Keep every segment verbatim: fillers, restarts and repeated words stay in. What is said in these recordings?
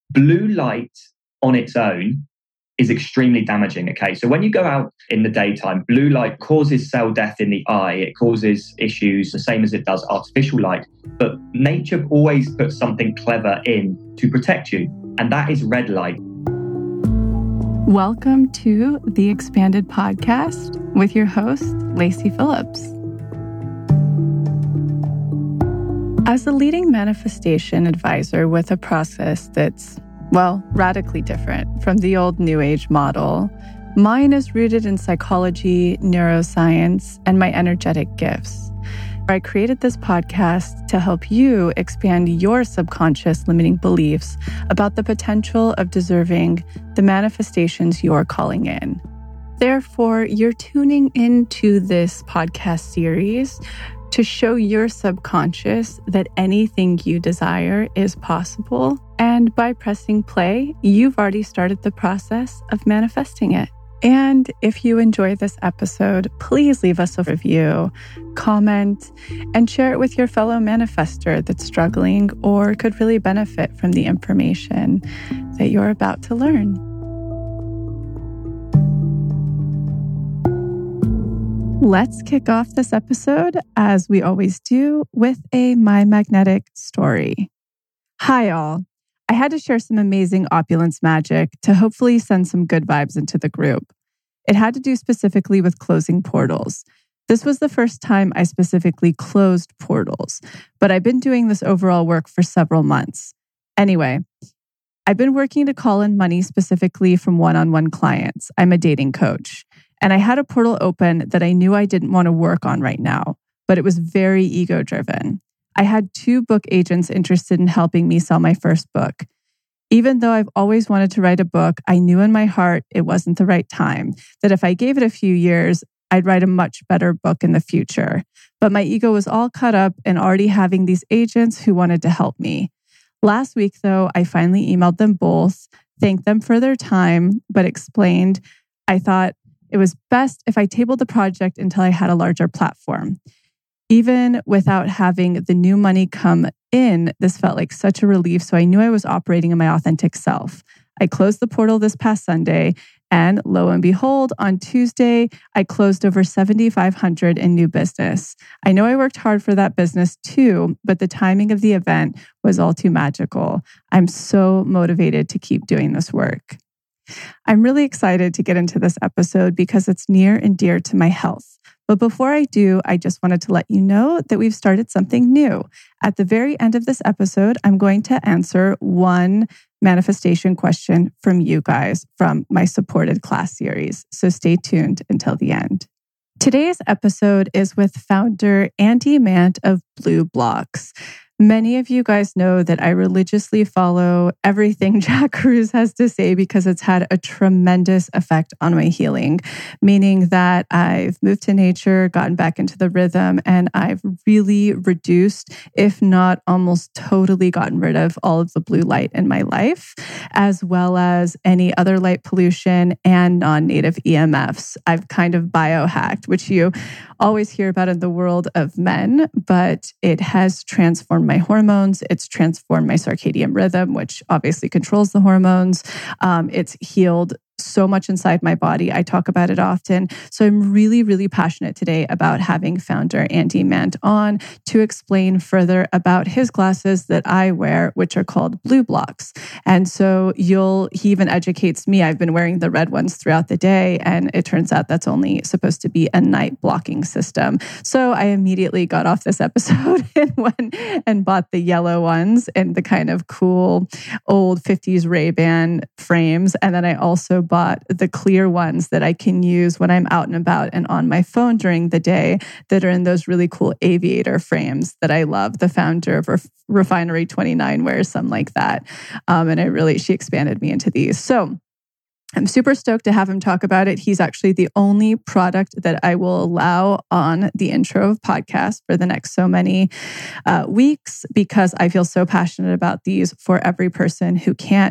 Blue light on its own is extremely damaging. Okay, so when you go out in the daytime, blue light causes cell death in the eye. It causes issues the same as it does artificial light. But nature always puts something clever in to protect you, and that is red light. Welcome to the Expanded Podcast with your host, Lacey Phillips. As a leading manifestation advisor with a process that's, well, radically different from the old New Age model, mine is rooted in psychology, neuroscience, and my energetic gifts. I created this podcast to help you expand your subconscious limiting beliefs about the potential of deserving the manifestations you're calling in. Therefore, you're tuning into this podcast series to show your subconscious that anything you desire is possible. And by pressing play, you've already started the process of manifesting it. And if you enjoy this episode, please leave us a review, comment, and share it with your fellow manifester that's struggling or could really benefit from the information that you're about to learn. Let's kick off this episode, as we always do, with a My Magnetic story. Hi, all. I had to share some amazing opulence magic to hopefully send some good vibes into the group. It had to do specifically with closing portals. This was the first time I specifically closed portals, but I've been doing this overall work for several months. Anyway, I've been working to call in money specifically from one-on-one clients. I'm a dating coach. And I had a portal open that I knew I didn't want to work on right now, but it was very ego-driven. I had two book agents interested in helping me sell my first book. Even though I've always wanted to write a book, I knew in my heart it wasn't the right time, that if I gave it a few years, I'd write a much better book in the future. But my ego was all caught up in already having these agents who wanted to help me. Last week, though, I finally emailed them both, thanked them for their time, but explained I thought it was best if I tabled the project until I had a larger platform. Even without having the new money come in, this felt like such a relief, so I knew I was operating in my authentic self. I closed the portal this past Sunday, and lo and behold, on Tuesday, I closed over seven thousand five hundred dollars in new business. I know I worked hard for that business too, but the timing of the event was all too magical. I'm so motivated to keep doing this work. I'm really excited to get into this episode because it's near and dear to my health. But before I do, I just wanted to let you know that we've started something new. At the very end of this episode, I'm going to answer one manifestation question from you guys from my supported class series. So stay tuned until the end. Today's episode is with founder Andy Mant of Blue Blocks. Many of you guys know that I religiously follow everything Jack Kruse has to say because it's had a tremendous effect on my healing, meaning that I've moved to nature, gotten back into the rhythm, and I've really reduced, if not almost totally gotten rid of all of the blue light in my life, as well as any other light pollution and non-native E M Fs. I've kind of biohacked, which you always hear about in the world of men, but it has transformed my hormones. It's transformed my circadian rhythm, which obviously controls the hormones. Um, it's healed so much inside my body. I talk about it often. So I'm really, really passionate today about having founder Andy Mant on to explain further about his glasses that I wear, which are called Blue Blocks. And so you'll, he even educates me. I've been wearing the red ones throughout the day, and it turns out that's only supposed to be a night blocking system. So I immediately got off this episode and went and bought the yellow ones and the kind of cool old fifties Ray-Ban frames. And then I also bought the clear ones that I can use when I'm out and about and on my phone during the day that are in those really cool aviator frames that I love. The founder of Ref- Refinery twenty-nine wears some like that. Um, and I really, she expanded me into these. So I'm super stoked to have him talk about it. He's actually the only product that I will allow on the intro of podcast for the next so many uh, weeks because I feel so passionate about these for every person who can't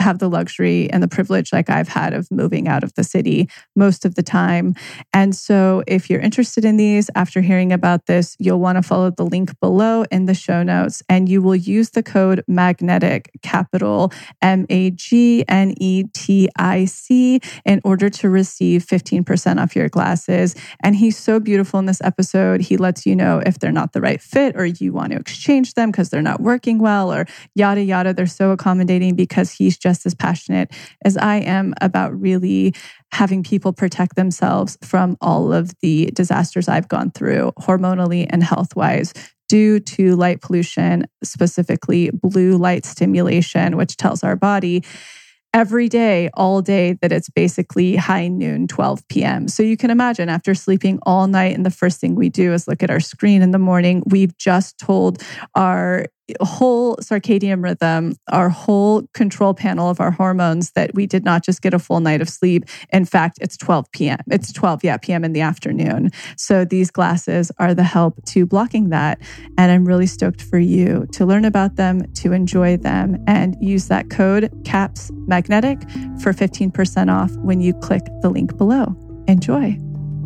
have the luxury and the privilege like I've had of moving out of the city most of the time. And so if you're interested in these, after hearing about this, you'll want to follow the link below in the show notes, and you will use the code MAGNETIC, capital M A G N E T I C, in order to receive fifteen percent off your glasses. And he's so beautiful in this episode. He lets you know if they're not the right fit or you want to exchange them because they're not working well or yada, yada. They're so accommodating because he's just as passionate as I am about really having people protect themselves from all of the disasters I've gone through hormonally and health-wise due to light pollution, specifically blue light stimulation, which tells our body every day, all day, that it's basically high noon, twelve p.m. So you can imagine after sleeping all night and the first thing we do is look at our screen in the morning, we've just told our whole circadian rhythm, our whole control panel of our hormones that we did not just get a full night of sleep. In fact, it's twelve p.m. It's twelve yeah, p.m. in the afternoon. So these glasses are the help to blocking that. And I'm really stoked for you to learn about them, to enjoy them, and use that code CAPS Magnetic for fifteen percent off when you click the link below. Enjoy.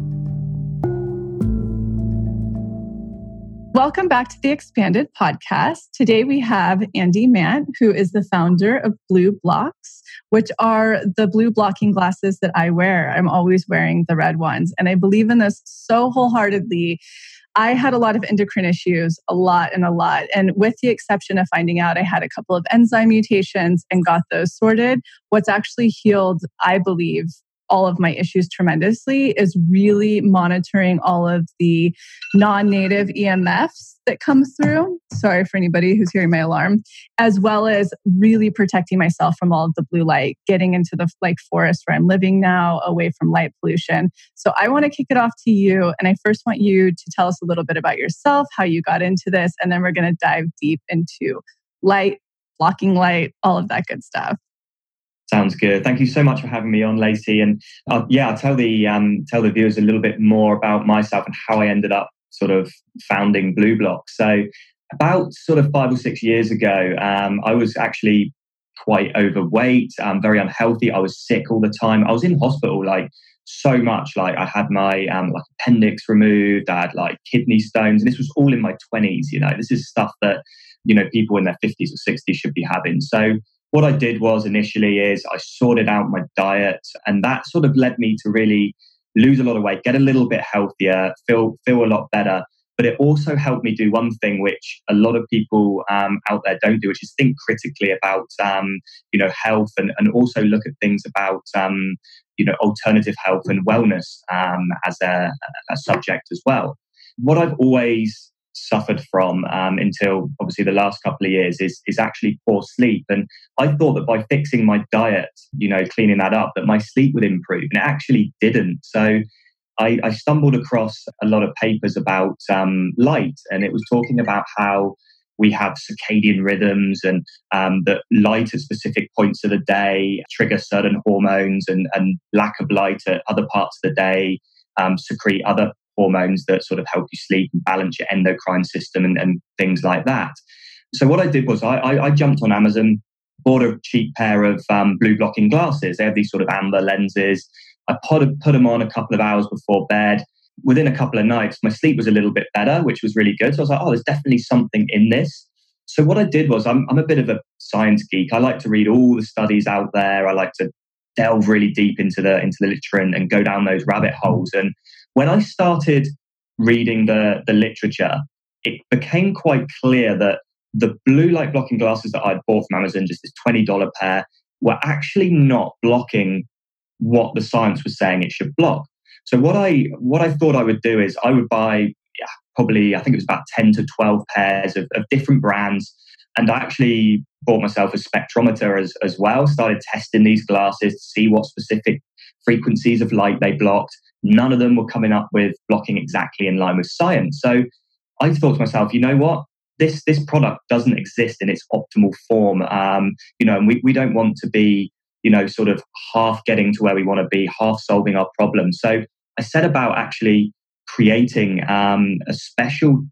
Welcome back to the Expanded Podcast. Today we have Andy Mant, who is the founder of BluBlox, which are the blue blocking glasses that I wear. I'm always wearing the red ones, and I believe in this so wholeheartedly. I had a lot of endocrine issues, a lot and a lot. And with the exception of finding out I had a couple of enzyme mutations and got those sorted, what's actually healed, I believe, all of my issues tremendously is really monitoring all of the non-native E M Fs that come through. Sorry for anybody who's hearing my alarm, as well as really protecting myself from all of the blue light, getting into the like forest where I'm living now, away from light pollution. So I want to kick it off to you. And I first want you to tell us a little bit about yourself, how you got into this, and then we're going to dive deep into light, blocking light, all of that good stuff. Sounds good. Thank you so much for having me on, Lacey. And uh, yeah, I'll tell the um, tell the viewers a little bit more about myself and how I ended up sort of founding BluBlox. So about sort of five or six years ago, um, I was actually quite overweight, um, very unhealthy. I was sick all the time. I was in hospital like so much. Like I had my um, like appendix removed. I had like kidney stones, and this was all in my twenties. You know, this is stuff that you know people in their fifties or sixties should be having. So what I did was initially is I sorted out my diet, and that sort of led me to really lose a lot of weight, get a little bit healthier, feel feel a lot better. But it also helped me do one thing which a lot of people um, out there don't do, which is think critically about um, you know health, and, and also look at things about um, you know alternative health and wellness um, as a, a subject as well. What I've always suffered from um, until obviously the last couple of years is is actually poor sleep. And I thought that by fixing my diet, you know, cleaning that up, that my sleep would improve, and it actually didn't. So I, I stumbled across a lot of papers about um, light, and it was talking about how we have circadian rhythms, and um, that light at specific points of the day trigger certain hormones, and, and lack of light at other parts of the day um, secrete other hormones that sort of help you sleep and balance your endocrine system, and, and things like that. So what I did was I, I, I jumped on Amazon, bought a cheap pair of um, blue blocking glasses. They have these sort of amber lenses. I put, put them on a couple of hours before bed. Within a couple of nights, my sleep was a little bit better, which was really good. So I was like, oh, there's definitely something in this. So what I did was I'm, I'm a bit of a science geek. I like to read all the studies out there. I like to delve really deep into the into the literature and, and go down those rabbit holes. And when I started reading the, the literature, it became quite clear that the blue light blocking glasses that I'd bought from Amazon, just this twenty dollars pair, were actually not blocking what the science was saying it should block. So what I what I thought I would do is I would buy yeah, probably, I think it was about ten to twelve pairs of, of different brands. And I actually bought myself a spectrometer as, as well, started testing these glasses to see what specific frequencies of light they blocked. None of them were coming up with blocking exactly in line with science. So I thought to myself, you know what? This this product doesn't exist in its optimal form. Um, you know, and we, we don't want to be, you know, sort of half getting to where we want to be, half solving our problem. So I set about actually creating um, a special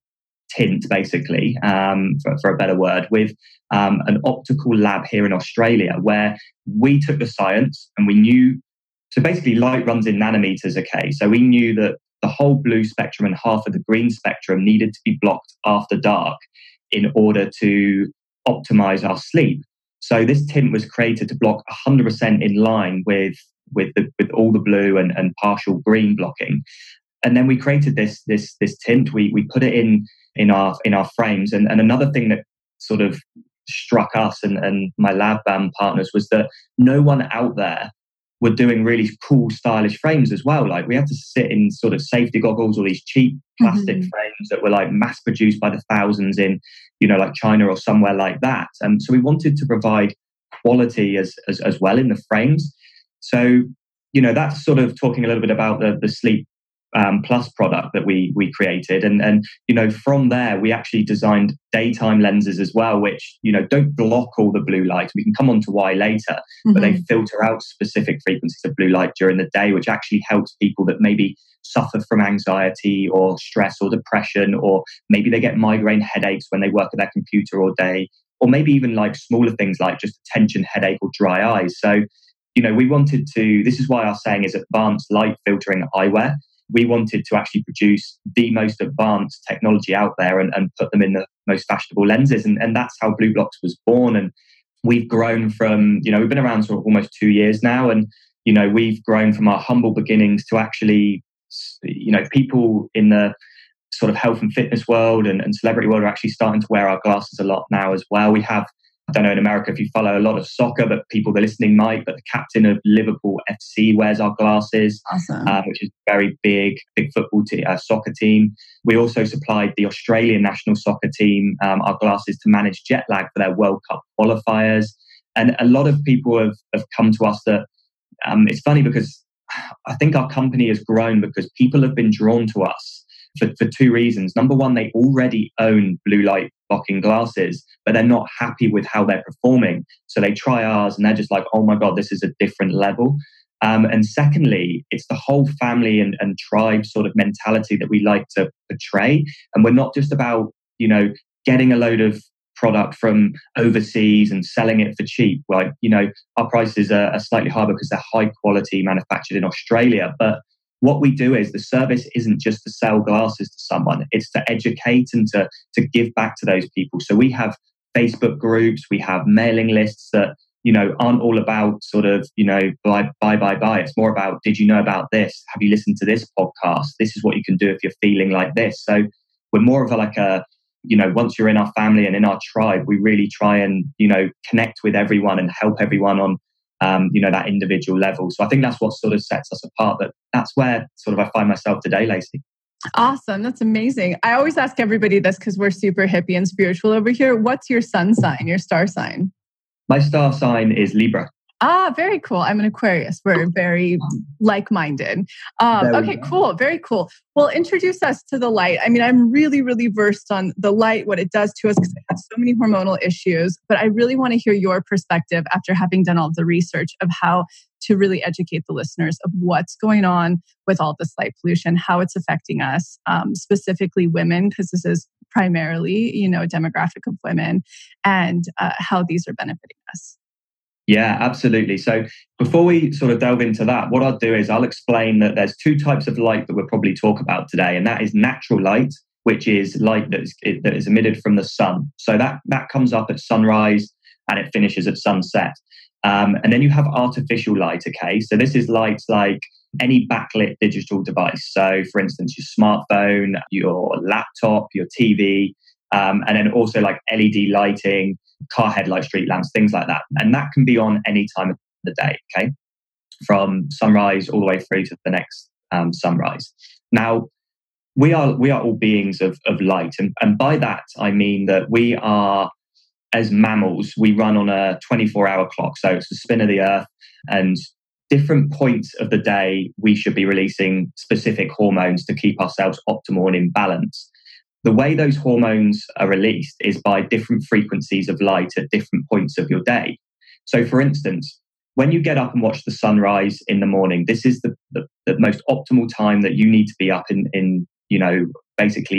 tint, basically, um, for, for a better word, with um, an optical lab here in Australia, where we took the science and we knew, so basically light runs in nanometers, okay? So we knew that the whole blue spectrum and half of the green spectrum needed to be blocked after dark in order to optimize our sleep. So this tint was created to block one hundred percent in line with with the, with all the blue and, and partial green blocking. And then we created this this this tint. We we put it in in our in our frames. And, and another thing that sort of struck us and, and my lab um, partners was that no one out there were doing really cool, stylish frames as well. Like we had to sit in sort of safety goggles, all these cheap plastic mm-hmm. frames that were like mass produced by the thousands in, you know, like China or somewhere like that. And um, so we wanted to provide quality as, as as well in the frames. So, you know, that's sort of talking a little bit about the the Sleep Um, Plus product that we we created, and and you know from there we actually designed daytime lenses as well, which you know don't block all the blue light. We can come on to why later, mm-hmm. but they filter out specific frequencies of blue light during the day, which actually helps people that maybe suffer from anxiety or stress or depression, or maybe they get migraine headaches when they work at their computer all day, or maybe even like smaller things like just a tension headache or dry eyes. So you know we wanted to. This is why our saying is advanced light filtering eyewear. We wanted to actually produce the most advanced technology out there and, and put them in the most fashionable lenses. And, and that's how BlueBlox was born. And we've grown from, you know, we've been around for almost two years now. And, you know, we've grown from our humble beginnings to actually, you know, people in the sort of health and fitness world and, and celebrity world are actually starting to wear our glasses a lot now as well. We have, I don't know in America if you follow a lot of soccer, but people that are listening might, but the captain of Liverpool F C wears our glasses, awesome. um, which is a very big, big football te- uh, soccer team. We also supplied the Australian national soccer team um, our glasses to manage jet lag for their World Cup qualifiers. And a lot of people have, have come to us that um, it's funny because I think our company has grown because people have been drawn to us for, for two reasons. Number one, they already own blue light blocking glasses, but they're not happy with how they're performing. So they try ours and they're just like, oh my God, this is a different level. Um, and secondly, it's the whole family and, and tribe sort of mentality that we like to portray. And we're not just about, you know, getting a load of product from overseas and selling it for cheap. Like, you know, our prices are, are slightly higher because they're high quality manufactured in Australia. But what we do is the service isn't just to sell glasses to someone, it's to educate and to, to give back to those people. So we have Facebook groups, we have mailing lists that, you know, aren't all about sort of, you know, buy, buy, buy, buy. It's more about, did you know about this? Have you listened to this podcast? This is what you can do if you're feeling like this. So we're more of a, like a, you know, once you're in our family and in our tribe, we really try and, you know, connect with everyone and help everyone on Um, you know, that individual level. So I think that's what sort of sets us apart. But that's where sort of I find myself today, Lacey. Awesome. That's amazing. I always ask everybody this because we're super hippie and spiritual over here. What's your sun sign, your star sign? My star sign is Libra. Ah, very cool. I'm an Aquarius. We're very like-minded. Um, okay, cool. Very cool. Well, introduce us to the light. I mean, I'm really, really versed on the light, what it does to us, because it has so many hormonal issues. But I really want to hear your perspective after having done all the research of how to really educate the listeners of what's going on with all this light pollution, how it's affecting us, um, specifically women, because this is primarily, you know, a demographic of women, and uh, how these are benefiting us. Yeah, absolutely. So before we sort of delve into that, what I'll do is I'll explain that there's two types of light that we'll probably talk about today. And that is natural light, which is light that is, that is emitted from the sun. So that, that comes up at sunrise and it finishes at sunset. Um, and then you have artificial light, okay? So this is light like any backlit digital device. So for instance, your smartphone, your laptop, your T V, um, and then also like L E D lighting, car headlight, street lamps, things like that. And that can be on any time of the day, okay? From sunrise all the way through to the next um, sunrise. Now, we are we are all beings of, of light. And, and by that, I mean that we are, as mammals, we run on a twenty-four hour clock. So it's the spin of the earth. And different points of the day, we should be releasing specific hormones to keep ourselves optimal and in balance. The way those hormones are released is by different frequencies of light at different points of your day. So for instance, when you get up and watch the sunrise in the morning, this is the, the, the most optimal time that you need to be up in, in, you know, basically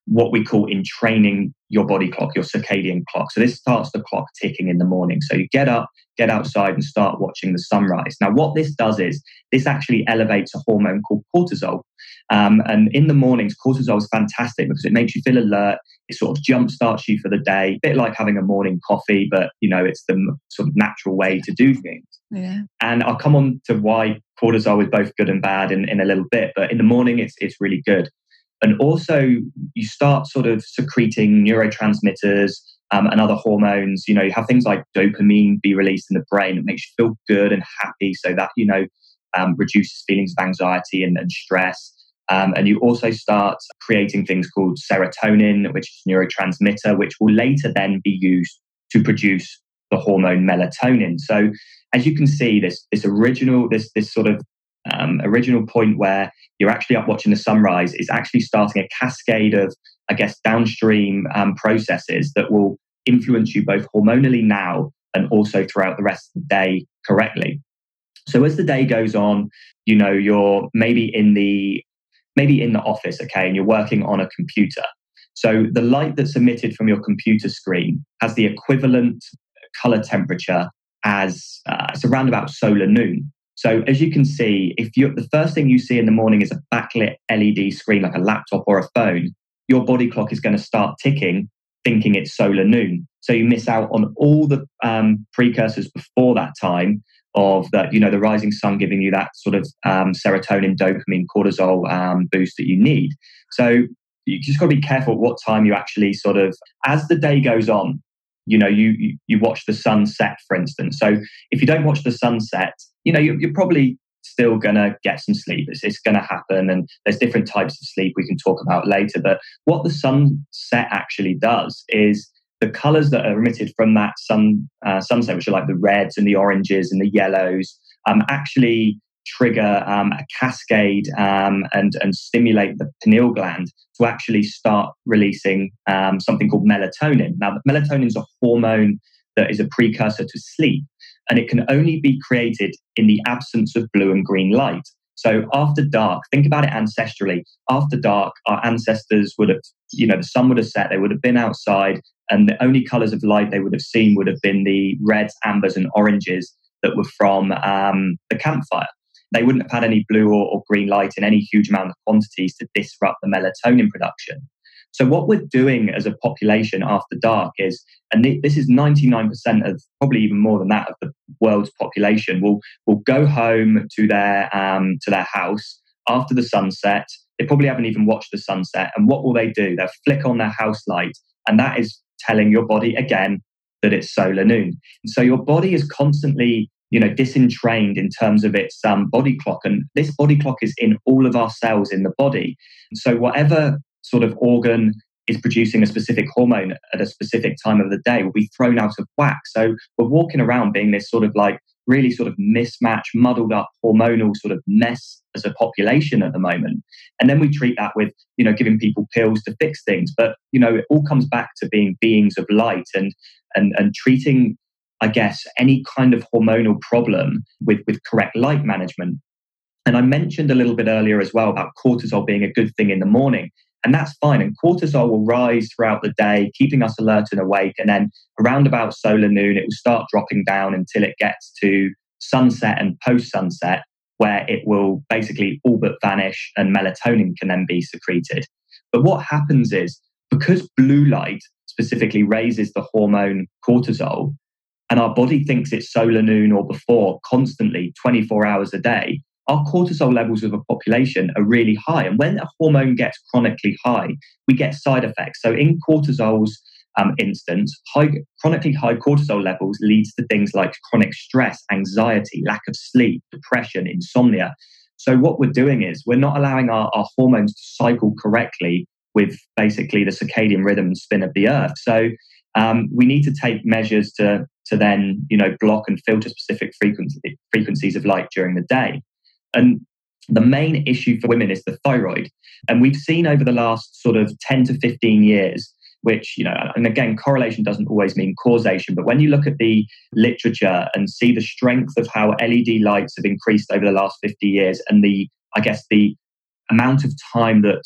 what we call entraining your body clock, your circadian clock. So this starts the clock ticking in the morning. So you get up, get outside and start watching the sunrise. Now, what this does is this actually elevates a hormone called cortisol. Um, and in the mornings, cortisol is fantastic because it makes you feel alert. It sort of jumpstarts you for the day, a bit like having a morning coffee, but you know, it's the sort of natural way to do things. Yeah. And I'll come on to why cortisol is both good and bad in, in a little bit, but in the morning, it's it's really good. And also, you start sort of secreting neurotransmitters um, and other hormones. You know, you have things like dopamine be released in the brain that makes you feel good and happy, so that, you know, um, reduces feelings of anxiety and, and stress. Um, and you also start creating things called serotonin, which is a neurotransmitter, which will later then be used to produce the hormone melatonin. So, as you can see, this this original this this sort of Um, original point where you're actually up watching the sunrise is actually starting a cascade of, I guess, downstream um, processes that will influence you both hormonally now and also throughout the rest of the day correctly. So as the day goes on, you know, you're maybe in the maybe in the office, okay, and you're working on a computer. So the light that's emitted from your computer screen has the equivalent color temperature as uh, it's around about solar noon. So as you can see, if you the first thing you see in the morning is a backlit L E D screen like a laptop or a phone, your body clock is going to start ticking, thinking it's solar noon. So you miss out on all the um, precursors before that time of that, you know, the rising sun giving you that sort of um, serotonin, dopamine, cortisol um, boost that you need. So you just got to be careful at what time you actually sort of, as the day goes on, you know, you, you you watch the sunset, for instance. So if you don't watch the sunset, you know, you're, you're probably still going to get some sleep. It's, it's going to happen. And there's different types of sleep we can talk about later. But what the sunset actually does is the colors that are emitted from that sun uh, sunset, which are like the reds and the oranges and the yellows, um, actually trigger um, a cascade um, and, and stimulate the pineal gland to actually start releasing um, something called melatonin. Now, melatonin is a hormone that is a precursor to sleep, and it can only be created in the absence of blue and green light. So after dark, think about it ancestrally. After dark, our ancestors would have, you know, the sun would have set, they would have been outside, and the only colors of light they would have seen would have been the reds, ambers, and oranges that were from um, the campfire. They wouldn't have had any blue or, or green light in any huge amount of quantities to disrupt the melatonin production. So what we're doing as a population after dark is, and this is ninety-nine percent of, probably even more than that, of the world's population will will go home to their um, to their house after the sunset. They probably haven't even watched the sunset. And what will they do? They'll flick on their house light, and that is telling your body again that it's solar noon. And so your body is constantly, you know, disentrained in terms of its um, body clock. And this body clock is in all of our cells in the body. And so whatever sort of organ is producing a specific hormone at a specific time of the day will be thrown out of whack. So we're walking around being this sort of like really sort of mismatched, muddled up hormonal sort of mess as a population at the moment. And then we treat that with, you know, giving people pills to fix things. But, you know, it all comes back to being beings of light and and and treating, I guess, any kind of hormonal problem with, with correct light management. And I mentioned a little bit earlier as well about cortisol being a good thing in the morning. And that's fine. And cortisol will rise throughout the day, keeping us alert and awake. And then around about solar noon, it will start dropping down until it gets to sunset and post-sunset, where it will basically all but vanish and melatonin can then be secreted. But what happens is, because blue light specifically raises the hormone cortisol, and our body thinks it's solar noon or before constantly, twenty-four hours a day, our cortisol levels of a population are really high. And when a hormone gets chronically high, we get side effects. So in cortisol's um, instance, high, chronically high cortisol levels leads to things like chronic stress, anxiety, lack of sleep, depression, insomnia. So what we're doing is we're not allowing our, our hormones to cycle correctly with basically the circadian rhythm and spin of the earth. So um, we need to take measures to, to then, you know, block and filter specific frequency, frequencies of light during the day. And the main issue for women is the thyroid. And we've seen over the last sort of ten to fifteen years, which, you know, and again, correlation doesn't always mean causation, but when you look at the literature and see the strength of how L E D lights have increased over the last fifty years and the, I guess, the amount of time that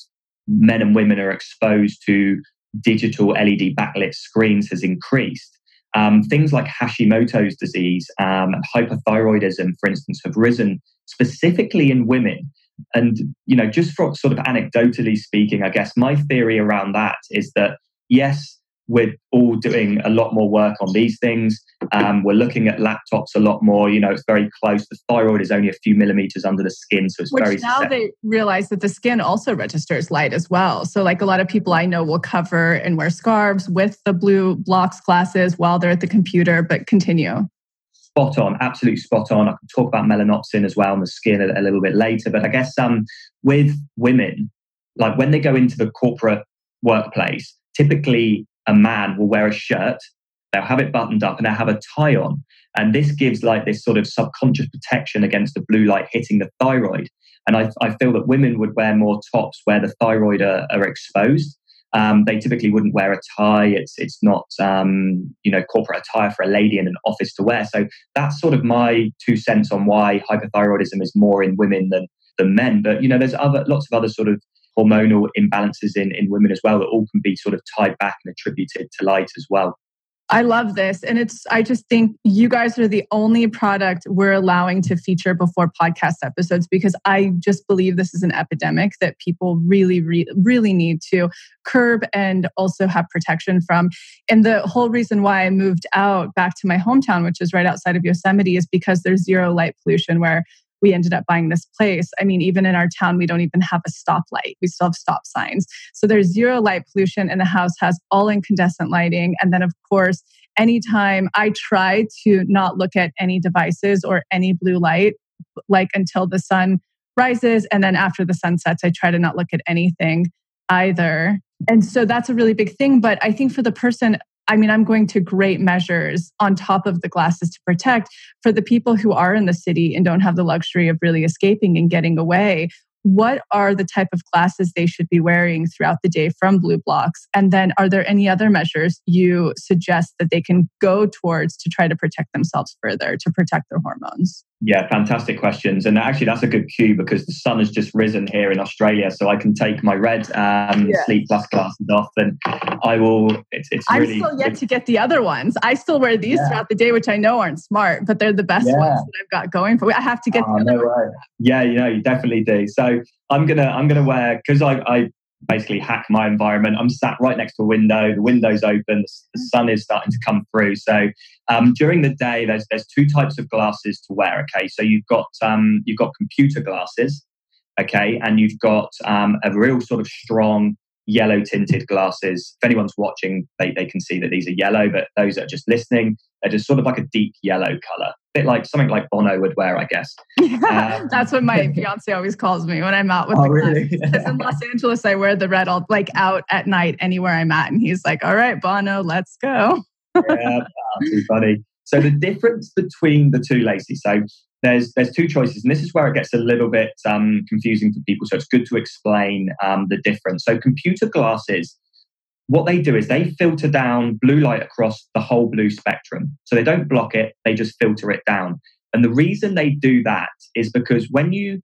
men and women are exposed to digital L E D backlit screens has increased. Um, things like Hashimoto's disease um, and hypothyroidism, for instance, have risen specifically in women. And, you know, just for sort of anecdotally speaking, I guess my theory around that is that, yes, we're all doing a lot more work on these things. Um, we're looking at laptops a lot more. You know, it's very close. The thyroid is only a few millimeters under the skin, so it's Which very now susceptible. They realize that the skin also registers light as well. So like a lot of people I know will cover and wear scarves with the Blue Blocks glasses while they're at the computer, but continue. Spot on, absolutely spot on. I can talk about melanopsin as well on the skin a, a little bit later. But I guess um, with women, like when they go into the corporate workplace, typically a man will wear a shirt, they'll have it buttoned up and they'll have a tie on. And this gives like this sort of subconscious protection against the blue light hitting the thyroid. And I, I feel that women would wear more tops where the thyroid are, are exposed. Um, they typically wouldn't wear a tie. It's it's not um, you know corporate attire for a lady in an office to wear. So that's sort of my two cents on why hypothyroidism is more in women than than men. But you know, there's other lots of other sort of hormonal imbalances in in women as well that all can be sort of tied back and attributed to light as well. I love this. And it's, I just think you guys are the only product we're allowing to feature before podcast episodes, because I just believe this is an epidemic that people really, re- really need to curb and also have protection from. And the whole reason why I moved out back to my hometown, which is right outside of Yosemite, is because there's zero light pollution where we ended up buying this place. I mean, even in our town, we don't even have a stoplight. We still have stop signs. So there's zero light pollution, and the house has all incandescent lighting. And then, of course, anytime I try to not look at any devices or any blue light, like until the sun rises. And then after the sun sets, I try to not look at anything either. And so that's a really big thing. But I think for the person, I mean, I'm going to great measures on top of the glasses to protect. For the people who are in the city and don't have the luxury of really escaping and getting away, what are the type of glasses they should be wearing throughout the day from Blue Blocks? And then are there any other measures you suggest that they can go towards to try to protect themselves further, to protect their hormones? Yeah, fantastic questions. And actually, that's a good cue because the sun has just risen here in Australia. So I can take my red um, yeah. Sleep Plus glasses off and I will, it's, it's I'm really... I'm still yet to get the other ones. I still wear these yeah. throughout the day, which I know aren't smart, but they're the best yeah. ones that I've got going for me. I have to get oh, the no other way. Yeah, you know, you definitely do. So I'm going to, I'm going to wear, because I, I basically hack my environment. I'm sat right next to a window. The window's open. The sun is starting to come through. So um, during the day, there's there's two types of glasses to wear. Okay, so you've got um, you've got computer glasses. Okay, and you've got um, a real sort of strong yellow tinted glasses. If anyone's watching, they they can see that these are yellow. But those that are just listening, they're just sort of like a deep yellow color. Bit like something like Bono would wear, I guess. Um, That's what my fiance always calls me when I'm out with oh, the really? glasses. Because in Los Angeles, I wear the red all like out at night anywhere I'm at, and he's like, "All right, Bono, let's go." Yeah, oh, too funny. So the difference between the two, Lacey. So there's there's two choices, and this is where it gets a little bit um, confusing for people. So it's good to explain um, the difference. So computer glasses, what they do is they filter down blue light across the whole blue spectrum. So they don't block it, they just filter it down. And the reason they do that is because when you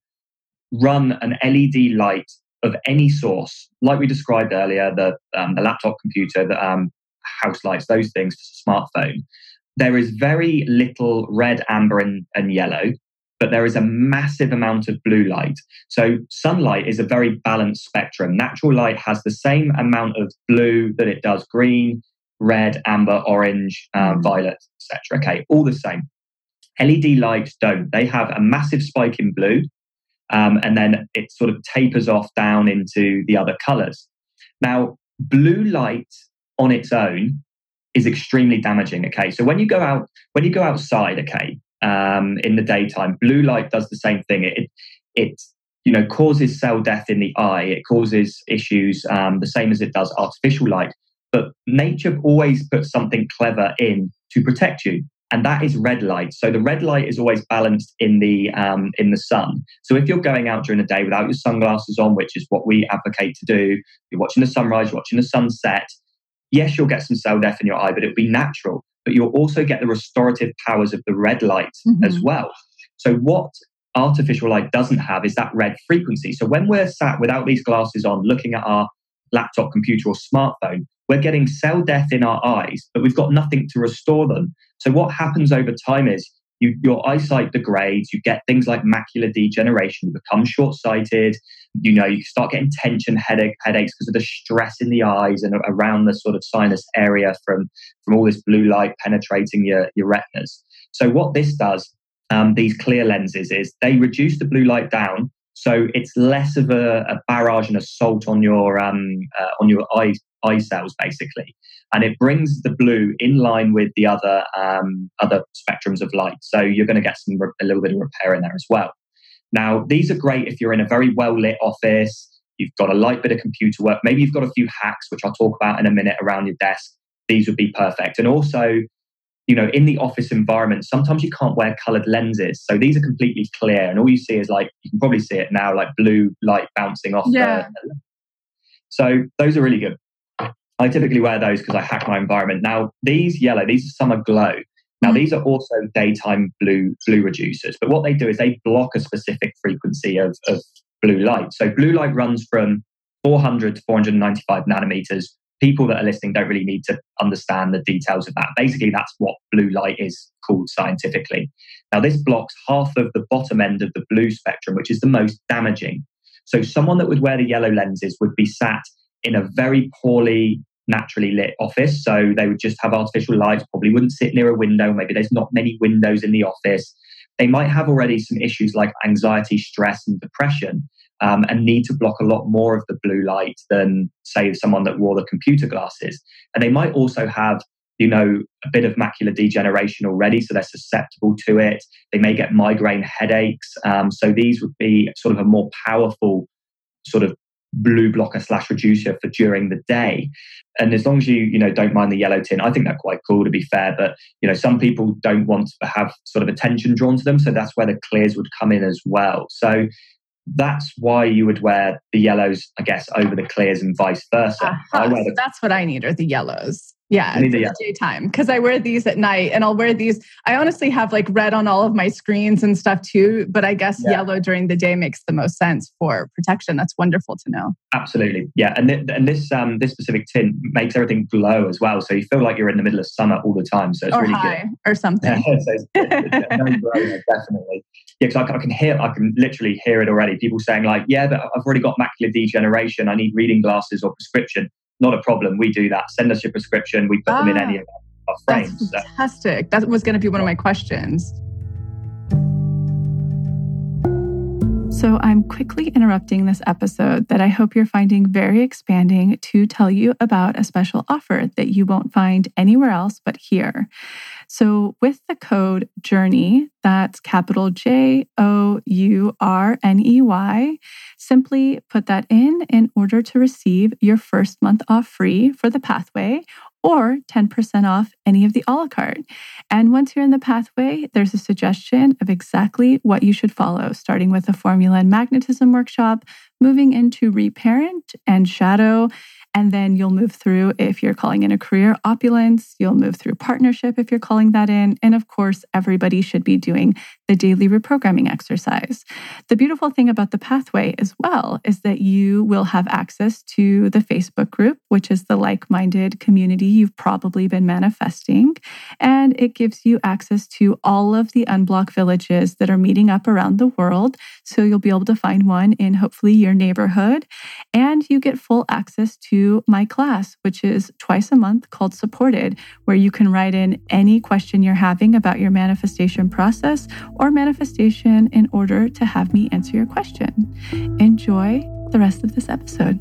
run an L E D light of any source, like we described earlier, the um, the laptop computer, the um, house lights, those things, smartphone, there is very little red, amber, and, and yellow, but there is a massive amount of blue light. So sunlight is a very balanced spectrum. Natural light has the same amount of blue that it does green, red, amber, orange, um, violet, et cetera. Okay, all the same. L E D lights don't. They have a massive spike in blue, um, and then it sort of tapers off down into the other colors. Now, blue light on its own is extremely damaging. Okay, so when you go out, when you go outside, okay, um, in the daytime, blue light does the same thing. It, it, you know, causes cell death in the eye. It causes issues, um, the same as it does artificial light. But nature always puts something clever in to protect you, and that is red light. So the red light is always balanced in the um, in the sun. So if you're going out during the day without your sunglasses on, which is what we advocate to do, you're watching the sunrise, you're watching the sunset. Yes, you'll get some cell death in your eye, but it'll be natural. But you'll also get the restorative powers of the red light mm-hmm. as well. So what artificial light doesn't have is that red frequency. So when we're sat without these glasses on, looking at our laptop, computer, or smartphone, we're getting cell death in our eyes, but we've got nothing to restore them. So what happens over time is you, your eyesight degrades, you get things like macular degeneration, you become short-sighted, you know, you start getting tension headache, headaches because of the stress in the eyes and around the sort of sinus area from, from all this blue light penetrating your, your retinas. So what this does, um, these clear lenses, is they reduce the blue light down. So it's less of a, a barrage and assault on your um, uh, on your eye eye cells, basically, and it brings the blue in line with the other um, other spectrums of light. So you're going to get some a little bit of repair in there as well. Now, these are great if you're in a very well lit office. You've got a light bit of computer work. Maybe you've got a few hacks, which I'll talk about in a minute, around your desk. These would be perfect. And also, you know, in the office environment, sometimes you can't wear colored lenses. So these are completely clear. And all you see is, like, you can probably see it now, like blue light bouncing off. Yeah. The, so those are really good. I typically wear those because I hack my environment. Now, these yellow, these are summer glow. Now, mm-hmm. these are also daytime blue blue reducers. But what they do is they block a specific frequency of, of blue light. So blue light runs from four hundred to four hundred ninety-five nanometers. People that are listening don't really need to understand the details of that. Basically, that's what blue light is called scientifically. Now, this blocks half of the bottom end of the blue spectrum, which is the most damaging. So someone that would wear the yellow lenses would be sat in a very poorly naturally lit office. So they would just have artificial lights, probably wouldn't sit near a window. Maybe there's not many windows in the office. They might have already some issues like anxiety, stress, and depression. Um, and need to block a lot more of the blue light than, say, someone that wore the computer glasses. And they might also have, you know, a bit of macular degeneration already, so they're susceptible to it. They may get migraine headaches. Um, so these would be sort of a more powerful sort of blue blocker slash reducer for during the day. And as long as you, you know, don't mind the yellow tint, I think they're quite cool, to be fair. But, you know, some people don't want to have sort of attention drawn to them. So that's where the clears would come in as well. So that's why you would wear the yellows, I guess, over the clears and vice versa. Uh-huh. I wear the- so that's what I need, are the yellows. Yeah, it's the daytime, because I wear these at night, and I'll wear these. I honestly have like red on all of my screens and stuff too, but I guess yeah. yellow during the day makes the most sense for protection. That's wonderful to know. Absolutely, yeah, and th- and this um this specific tint makes everything glow as well, so you feel like you're in the middle of summer all the time. So it's or really high good. or something. Yeah, so it's, it's, no brainer, definitely. Yeah, because I, I can hear, I can literally hear it already. People saying like, "Yeah, but I've already got macular degeneration. I need reading glasses or prescription." Not a problem. We do that. Send us your prescription. We put ah, them in any of our frames. That's fantastic. So. That was going to be one of my questions. So I'm quickly interrupting this episode that I hope you're finding very expanding to tell you about a special offer that you won't find anywhere else but here. So with the code JOURNEY, that's capital J O U R N E Y, simply put that in in order to receive your first month off free for the Pathway, or ten percent off any of the a la carte. And once you're in the Pathway, there's a suggestion of exactly what you should follow, starting with a formula and magnetism workshop, moving into reparent and shadow. And then you'll move through, if you're calling in a career opulence, you'll move through partnership if you're calling that in. And of course, everybody should be doing the daily reprogramming exercise. The beautiful thing about the Pathway as well is that you will have access to the Facebook group, which is the like-minded community you've probably been manifesting. And it gives you access to all of the unblock villages that are meeting up around the world. So you'll be able to find one in hopefully your neighborhood. And you get full access to my class, which is twice a month, called Supported, where you can write in any question you're having about your manifestation process or manifestation in order to have me answer your question. Enjoy the rest of this episode.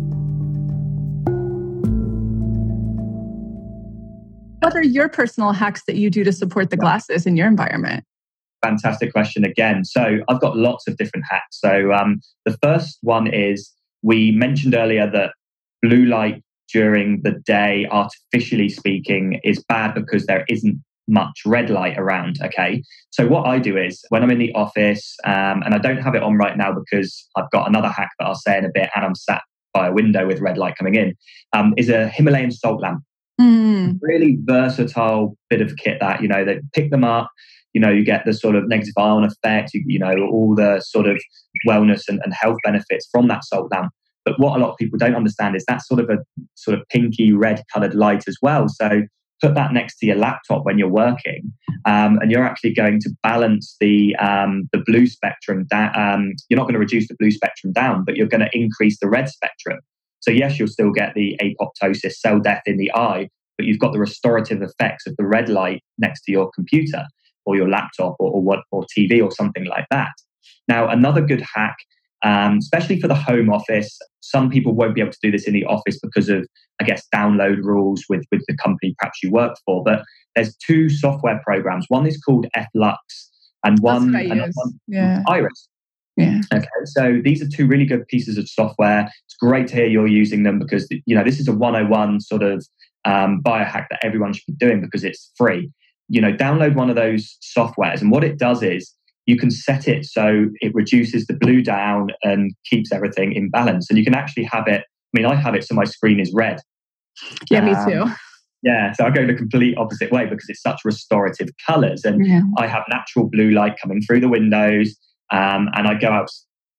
What are your personal hacks that you do to support the glasses in your environment? Fantastic question again. So I've got lots of different hacks. So um, the first one is, we mentioned earlier that blue light during the day, artificially speaking, is bad because there isn't much red light around. Okay. So what I do is, when I'm in the office, um, and I don't have it on right now because I've got another hack that I'll say in a bit, and I'm sat by a window with red light coming in, um, is a Himalayan salt lamp. Mm. Really versatile bit of kit that, you know, they pick them up. You know, you get the sort of negative ion effect, you, you know, all the sort of wellness and, and health benefits from that salt lamp. But what a lot of people don't understand is that's sort of a sort of pinky red coloured light as well. So put that next to your laptop when you're working, um, and you're actually going to balance the um, the blue spectrum down. Um, you're not going to reduce the blue spectrum down, but you're going to increase the red spectrum. So yes, you'll still get the apoptosis, cell death in the eye, but you've got the restorative effects of the red light next to your computer or your laptop or, or what or T V or something like that. Now, another good hack, um, especially for the home office, some people won't be able to do this in the office because of, I guess, download rules with, with the company perhaps you work for. But there's two software programs. One is called F Lux and one, another one yeah. Iris. Yeah. Okay, so these are two really good pieces of software. It's great to hear you're using them because, you know, this is a one oh one sort of um, biohack that everyone should be doing because it's free. You know, download one of those softwares, and what it does is you can set it so it reduces the blue down and keeps everything in balance. And you can actually have it, I mean, I have it so my screen is red. Yeah, me um, too. Yeah, so I go the complete opposite way because it's such restorative colours. And yeah. I have natural blue light coming through the windows, um, and I go out,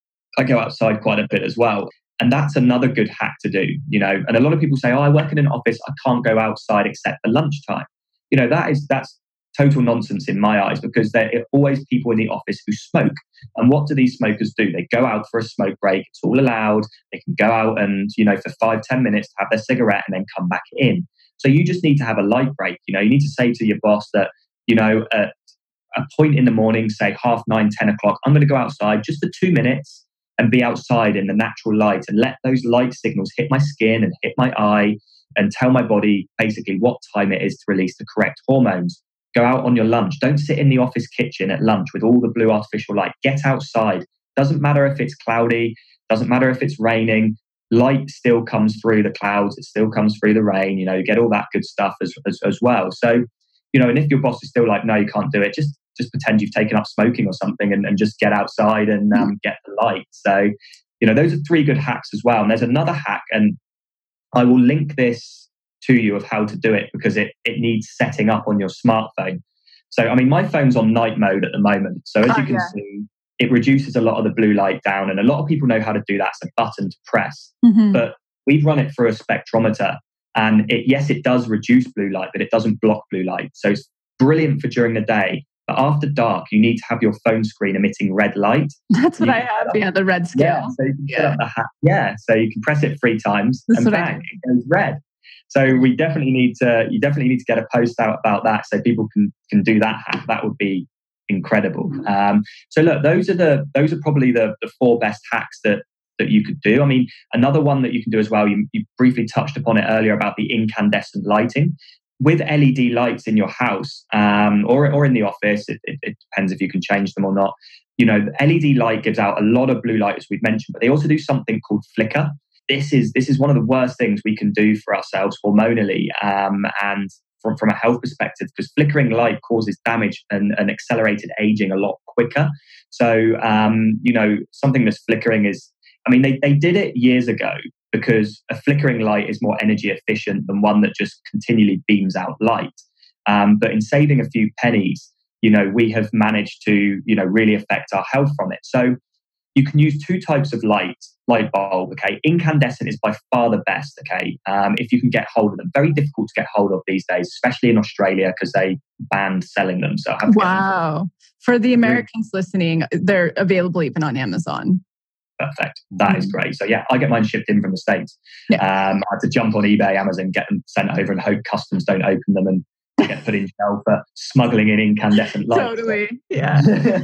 I go outside quite a bit as well. And that's another good hack to do, you know. And a lot of people say, oh, I work in an office, I can't go outside except for lunchtime. You know, that is, that's total nonsense in my eyes because there are always people in the office who smoke. And what do these smokers do? They go out for a smoke break. It's all allowed. They can go out and, you know, for five, ten minutes have their cigarette and then come back in. So you just need to have a light break. You know, you need to say to your boss that, you know, at a point in the morning, say half nine, ten o'clock, I'm going to go outside just for two minutes and be outside in the natural light and let those light signals hit my skin and hit my eye and tell my body basically what time it is to release the correct hormones. Go out on your lunch. Don't sit in the office kitchen at lunch with all the blue artificial light. Get outside. Doesn't matter if it's cloudy. Doesn't matter if it's raining. Light still comes through the clouds. It still comes through the rain. You know, you get all that good stuff as, as, as well. So, you know, and if your boss is still like, no, you can't do it, just just pretend you've taken up smoking or something and, and just get outside and um, get the light. So, you know, those are three good hacks as well. And there's another hack, and I will link this to you of how to do it because it, it needs setting up on your smartphone. So, I mean, my phone's on night mode at the moment. So as oh, you can yeah. see, it reduces a lot of the blue light down. And a lot of people know how to do that. It's a button to press. Mm-hmm. But we've run it through a spectrometer. And it, yes, it does reduce blue light, but it doesn't block blue light. So it's brilliant for during the day. But after dark, you need to have your phone screen emitting red light. That's what I have. Yeah, the red scale. Yeah, so you can yeah. set up the ha- yeah, so you can press it three times That's and bang, it goes red. So we definitely need to. You definitely need to get a post out about that so people can can do that hack. That would be incredible. Um, so look, those are the those are probably the the four best hacks that that you could do. I mean, another one that you can do as well. You, you briefly touched upon it earlier about the incandescent lighting. With L E D lights in your house um, or or in the office, it, it, it depends if you can change them or not. You know, the L E D light gives out a lot of blue light, as we've mentioned, but they also do something called flicker. This is this is one of the worst things we can do for ourselves hormonally um, and from, from a health perspective, because flickering light causes damage and, and accelerated aging a lot quicker. So, um, you know, something that's flickering is, I mean, they, they did it years ago, because a flickering light is more energy efficient than one that just continually beams out light. Um, but in saving a few pennies, you know, we have managed to, you know, really affect our health from it. So you can use two types of light, light bulb, okay? Incandescent is by far the best, okay? Um, if you can get hold of them. Very difficult to get hold of these days, especially in Australia, because they banned selling them. So I have to wow. For the Americans listening, they're available even on Amazon. Perfect. That mm-hmm. is great. So yeah, I get mine shipped in from the States. Yeah. Um, I had to jump on eBay, Amazon, get them sent over and hope customs don't open them and get put in jail for smuggling in incandescent lights. Totally. Yeah.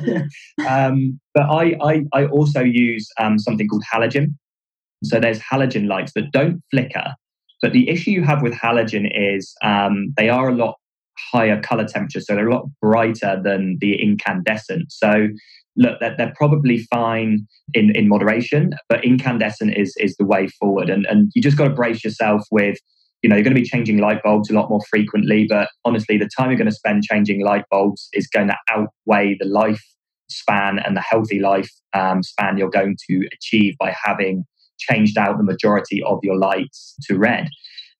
um, but I, I, I also use um, something called halogen. So there's halogen lights that don't flicker. But the issue you have with halogen is um, they are a lot higher color temperature. So they're a lot brighter than the incandescent. So look, they're, they're probably fine in, in moderation, but incandescent is is the way forward. And, and you just got to brace yourself with, you know, you're going to be changing light bulbs a lot more frequently, but honestly, the time you're going to spend changing light bulbs is going to outweigh the life span and the healthy life um, span you're going to achieve by having changed out the majority of your lights to red.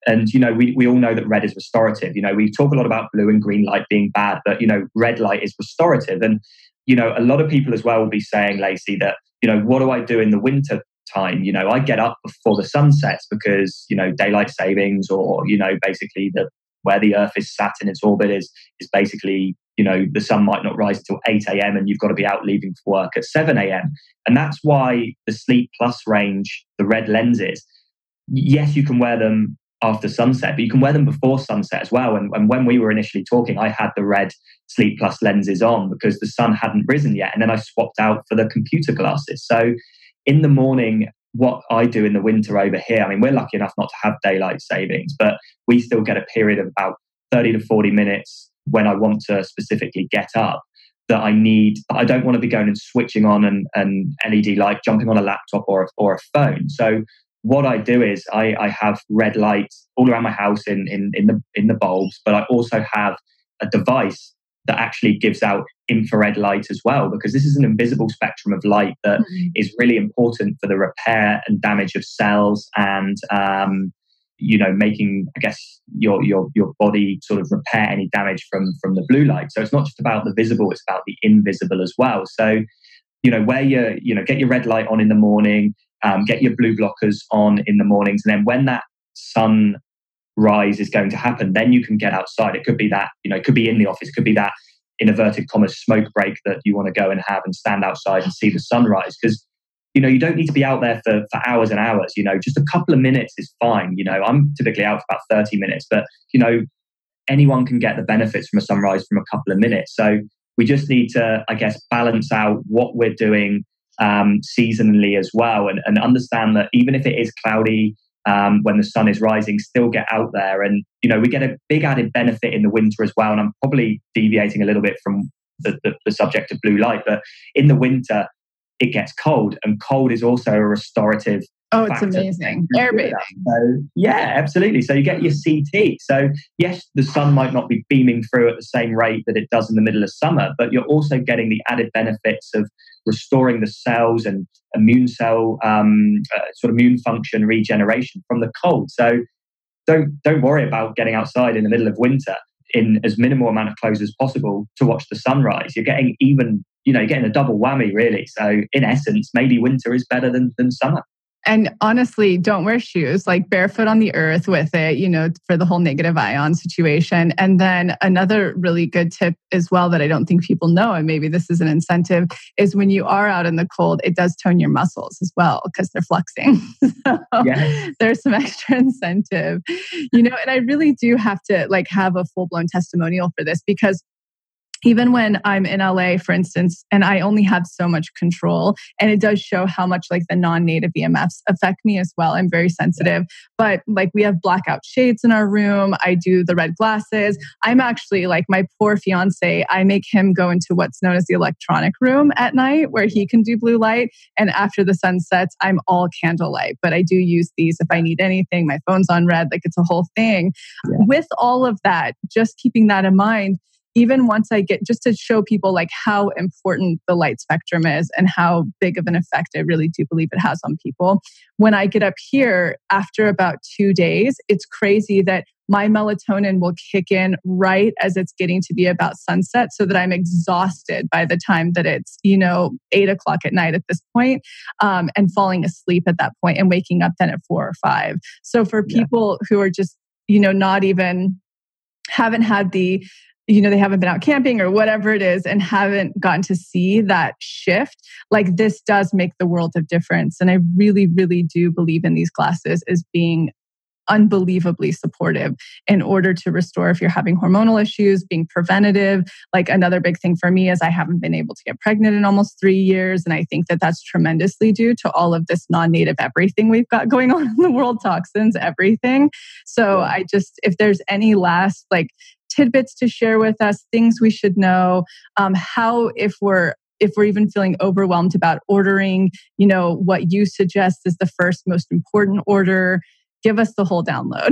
And, you know, we, we all know that red is restorative. You know, we talk a lot about blue and green light being bad, but, you know, red light is restorative. And, you know, a lot of people as well will be saying, Lacey, that, you know, what do I do in the winter time? You know, I get up before the sun sets because, you know, daylight savings, or, you know, basically the where the Earth is sat in its orbit is is basically, you know, the sun might not rise until eight a.m. and you've got to be out leaving for work at seven a.m. And that's why the Sleep Plus range, the red lenses, yes, you can wear them after sunset, but you can wear them before sunset as well. And, and when we were initially talking, I had the red Sleep Plus lenses on because the sun hadn't risen yet. And then I swapped out for the computer glasses. So in the morning, what I do in the winter over here, I mean, we're lucky enough not to have daylight savings, but we still get a period of about thirty to forty minutes when I want to specifically get up that I need. I don't want to be going and switching on an, an L E D light, jumping on a laptop or a, or a phone. So what I do is I, I have red lights all around my house in, in, in the in the bulbs, but I also have a device that actually gives out infrared light as well, because this is an invisible spectrum of light that mm-hmm. is really important for the repair and damage of cells and, um, you know, making, I guess, your your your body sort of repair any damage from from the blue light. So it's not just about the visible, it's about the invisible as well. So, you know, where you you know, get your red light on in the morning, um, get your blue blockers on in the mornings, and then when that sun rise is going to happen, then you can get outside. It could be that, you know, it could be in the office, it could be that, in inverted commas, smoke break that you want to go and have and stand outside and see the sunrise. Because, you know, you don't need to be out there for, for hours and hours. You know, just a couple of minutes is fine. You know, I'm typically out for about thirty minutes, but, you know, anyone can get the benefits from a sunrise from a couple of minutes. So we just need to, I guess, balance out what we're doing um, seasonally as well, and, and understand that even if it is cloudy, Um, when the sun is rising, still get out there. And, you know, we get a big added benefit in the winter as well. And I'm probably deviating a little bit from the, the, the subject of blue light, but in the winter, it gets cold, and cold is also a restorative Oh, it's amazing. Air bathing. So, yeah, absolutely. So you get your C T. So yes, the sun might not be beaming through at the same rate that it does in the middle of summer, but you're also getting the added benefits of restoring the cells and immune cell, um, uh, sort of immune function regeneration from the cold. So don't don't worry about getting outside in the middle of winter in as minimal amount of clothes as possible to watch the sunrise. You're getting even, you know, you're getting a double whammy really. So in essence, maybe winter is better than, than summer. And honestly, don't wear shoes, like barefoot on the earth with it, you know, for the whole negative ion situation. And then another really good tip as well that I don't think people know, and maybe this is an incentive, is when you are out in the cold, it does tone your muscles as well because they're flexing. So yes. There's some extra incentive, you know, and I really do have to like have a full-blown testimonial for this, because even when I'm in L A, for instance, and I only have so much control, and it does show how much like the non-native E M Fs affect me as well. I'm very sensitive, but like we have blackout shades in our room. I do the red glasses. I'm actually like my poor fiance, I make him go into what's known as the electronic room at night where he can do blue light. And after the sun sets, I'm all candlelight, but I do use these if I need anything. My phone's on red, like it's a whole thing. Yeah. With all of that, just keeping that in mind, even once I get, just to show people like how important the light spectrum is and how big of an effect I really do believe it has on people. When I get up here after about two days, it's crazy that my melatonin will kick in right as it's getting to be about sunset, so that I'm exhausted by the time that it's, you know, eight o'clock at night at this point, um, and falling asleep at that point and waking up then at four or five. So for people yeah. who are just, you know, not even, haven't had the, you know, they haven't been out camping or whatever it is and haven't gotten to see that shift, like this does make the world of difference. And I really, really do believe in these glasses as being unbelievably supportive in order to restore if you're having hormonal issues, being preventative. Like another big thing for me is I haven't been able to get pregnant in almost three years. And I think that that's tremendously due to all of this non-native everything we've got going on in the world, toxins, everything. So yeah. I just, if there's any last like tidbits to share with us, things we should know, um, how if we're if we're even feeling overwhelmed about ordering, you know, what you suggest is the first most important order. Give us the whole download.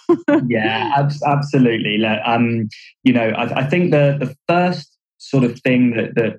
yeah, ab- absolutely. Um, you know, I, I think the the first sort of thing that that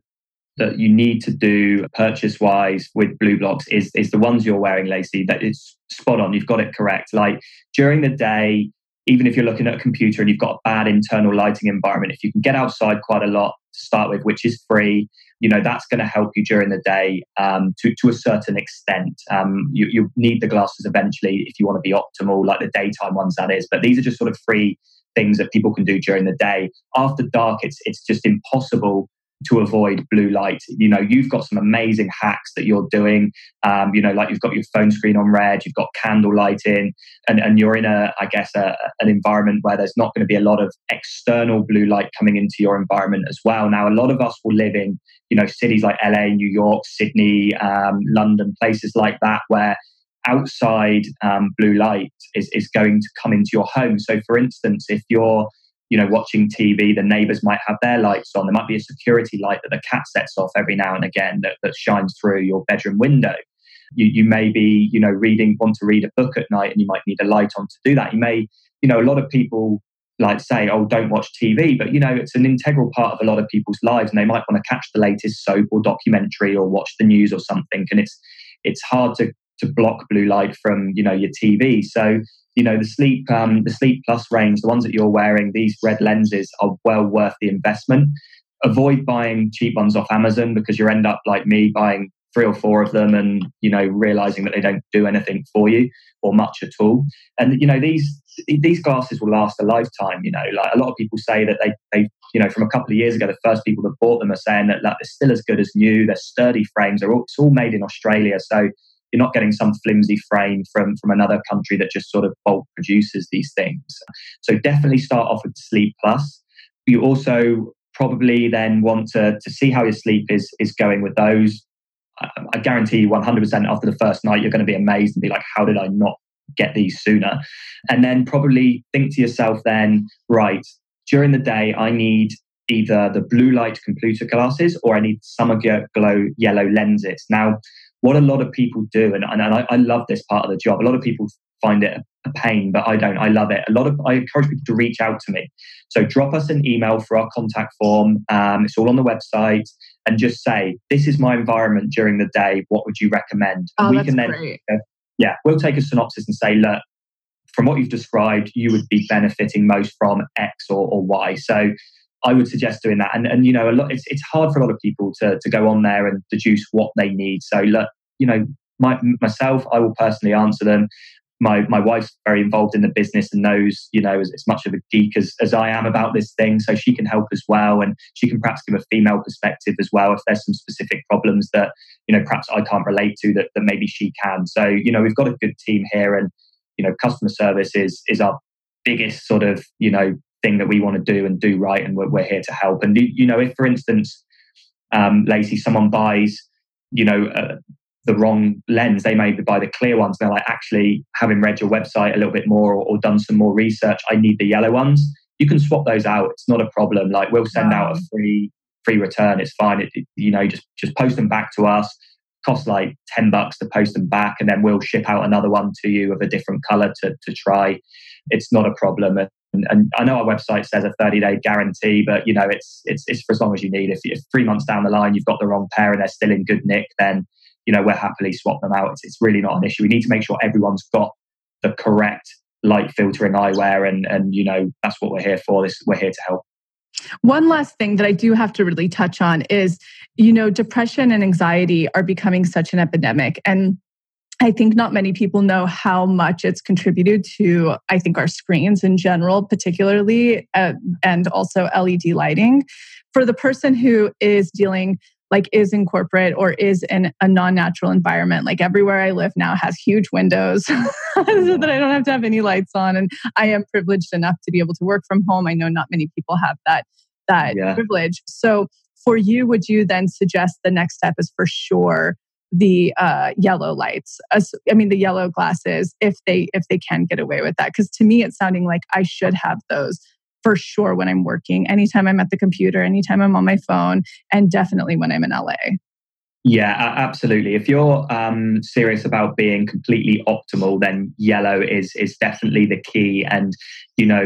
that you need to do purchase-wise with BlueBlox is, is the ones you're wearing, Lacey. That it's spot on. You've got it correct. Like during the day, even if you're looking at a computer and you've got a bad internal lighting environment, if you can get outside quite a lot to start with, which is free, you know, that's going to help you during the day um, to, to a certain extent. Um, you, you need the glasses eventually if you want to be optimal, like the daytime ones, that is. But these are just sort of free things that people can do during the day. After dark, it's it's just impossible to avoid blue light. You know, you've got some amazing hacks that you're doing. Um, you know, like you've got your phone screen on red, you've got candle lighting, and, and you're in a, I guess, a, an environment where there's not going to be a lot of external blue light coming into your environment as well. Now, a lot of us will live in, you know, cities like L A, New York, Sydney, um, London, places like that, where outside um, blue light is, is going to come into your home. So for instance, if you're you know, watching T V, the neighbours might have their lights on. There might be a security light that the cat sets off every now and again that, that shines through your bedroom window. You you may be, you know, reading, want to read a book at night and you might need a light on to do that. You may, you know, a lot of people like say, oh, don't watch T V, but, you know, it's an integral part of a lot of people's lives and they might want to catch the latest soap or documentary or watch the news or something. And it's it's hard to to block blue light from, you know, your T V. So, you know, the Sleep, um, the Sleep Plus range, the ones that you're wearing, these red lenses are well worth the investment. Avoid buying cheap ones off Amazon because you end up like me buying three or four of them and, you know, realizing that they don't do anything for you or much at all. And, you know, these these glasses will last a lifetime. You know, like a lot of people say that they, they you know, from a couple of years ago, the first people that bought them are saying that like, they're still as good as new. They're sturdy frames. They're all, it's all made in Australia. So you're not getting some flimsy frame from, from another country that just sort of bulk produces these things. So definitely start off with Sleep Plus. You also probably then want to, to see how your sleep is, is going with those. I, I guarantee you one hundred percent after the first night, you're going to be amazed and be like, how did I not get these sooner? And then probably think to yourself then, right, during the day, I need either the blue light computer glasses or I need Summer Glow yellow lenses. Now, what a lot of people do, and, and I, I love this part of the job, a lot of people find it a pain, but I don't. I love it. A lot of I encourage people to reach out to me. So drop us an email for our contact form. Um, it's all on the website, and just say, this is my environment during the day. What would you recommend? Oh, we that's can then, great. Uh, yeah, we'll take a synopsis and say, look, from what you've described, you would be benefiting most from X or, or Y. So I would suggest doing that. And, and you know, a lot, it's it's hard for a lot of people to to go on there and deduce what they need. So look, you know, my, myself, I will personally answer them. My my wife's very involved in the business and knows, you know, as, as much of a geek as, as I am about this thing. So she can help as well. And she can perhaps give a female perspective as well if there's some specific problems that, you know, perhaps I can't relate to that, that maybe she can. So, you know, we've got a good team here and, you know, customer service is is our biggest sort of, you know, thing that we want to do and do right. And we're, we're here to help. And, you know, if, for instance, um, Lacey, someone buys, you know, uh, the wrong lens, they may buy the clear ones. They're like, actually, having read your website a little bit more or, or done some more research, I need the yellow ones. You can swap those out. It's not a problem. Like we'll send wow. out a free free return. It's fine. It, it, you know, just just post them back to us. Costs like ten bucks to post them back, and then we'll ship out another one to you of a different color to to try. It's not a problem. And, and I know our website says a thirty day guarantee, but you know, it's it's it's for as long as you need. If, if three months down the line you've got the wrong pair and they're still in good nick, then you know, we'll happily swap them out. It's, it's really not an issue. We need to make sure everyone's got the correct light filtering eyewear, and and you know, that's what we're here for. This we're here to help. One last thing that I do have to really touch on is, you know, depression and anxiety are becoming such an epidemic. And I think not many people know how much it's contributed to, I think, our screens in general, particularly, uh, and also L E D lighting. For the person who is dealing like is in corporate or is in a non-natural environment. Like everywhere I live now has huge windows so that I don't have to have any lights on. And I am privileged enough to be able to work from home. I know not many people have that, that yeah. privilege. So for you, would you then suggest the next step is for sure the uh, yellow lights? I mean, the yellow glasses, if they if they can get away with that. Because to me, it's sounding like I should have those for sure when I'm working, anytime I'm at the computer, anytime I'm on my phone, and definitely when I'm in L A. Yeah, absolutely. If you're um, serious about being completely optimal, then yellow is is definitely the key. And, you know,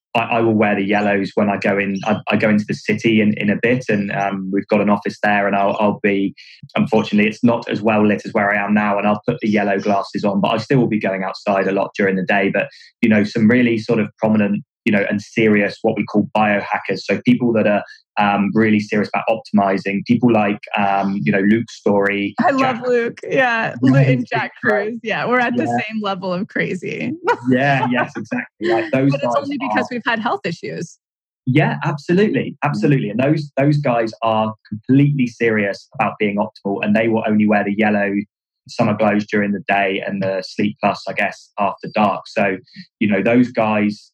I, I will wear the yellows when I go in. I, I go into the city in, in a bit, and um, we've got an office there, and I'll, I'll be, unfortunately, it's not as well lit as where I am now, and I'll put the yellow glasses on, but I still will be going outside a lot during the day. But, you know, some really sort of prominent, you know, and serious, what we call biohackers. So people that are um, really serious about optimizing, people like, um, you know, Luke Story. I Jack, love Luke. Yeah. Luke and Jack Kruse. Yeah. We're at yeah. the same level of crazy. yeah. Yes, exactly. Like those but it's guys only because are, we've had health issues. Yeah, absolutely. Absolutely. And those, those guys are completely serious about being optimal, and they will only wear the yellow summer glows during the day and the Sleep Plus, I guess, after dark. So, you know, those guys,